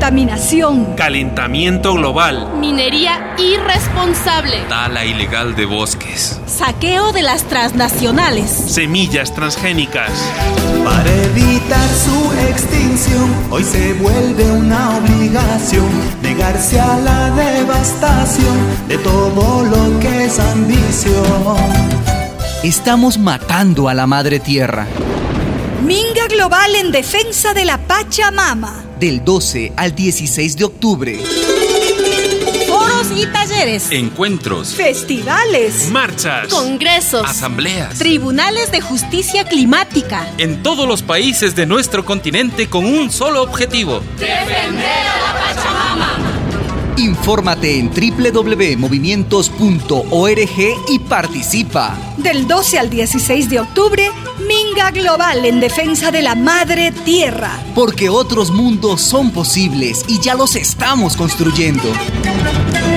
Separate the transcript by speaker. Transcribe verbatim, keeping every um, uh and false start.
Speaker 1: contaminación,
Speaker 2: calentamiento global,
Speaker 3: minería irresponsable,
Speaker 2: tala ilegal de bosques,
Speaker 4: saqueo de las transnacionales,
Speaker 2: semillas transgénicas.
Speaker 5: Para evitar su extinción, hoy se vuelve una obligación negarse a la devastación de todo lo que es ambición.
Speaker 6: Estamos matando a la madre tierra.
Speaker 1: Minga Global en defensa de la Pachamama.
Speaker 6: Del doce al dieciséis de octubre.
Speaker 4: Foros y talleres,
Speaker 2: Encuentros,
Speaker 1: festivales,
Speaker 2: marchas,
Speaker 3: congresos,
Speaker 2: asambleas,
Speaker 4: tribunales de justicia climática.
Speaker 2: en todos los países de nuestro continente con un solo objetivo:
Speaker 3: defender a la Pachamama.
Speaker 6: Infórmate en doble u doble u doble u punto movimientos punto org y participa.
Speaker 1: Del doce al dieciséis de octubre, Minga Global en defensa de la Madre Tierra.
Speaker 6: Porque otros mundos son posibles y ya los estamos construyendo.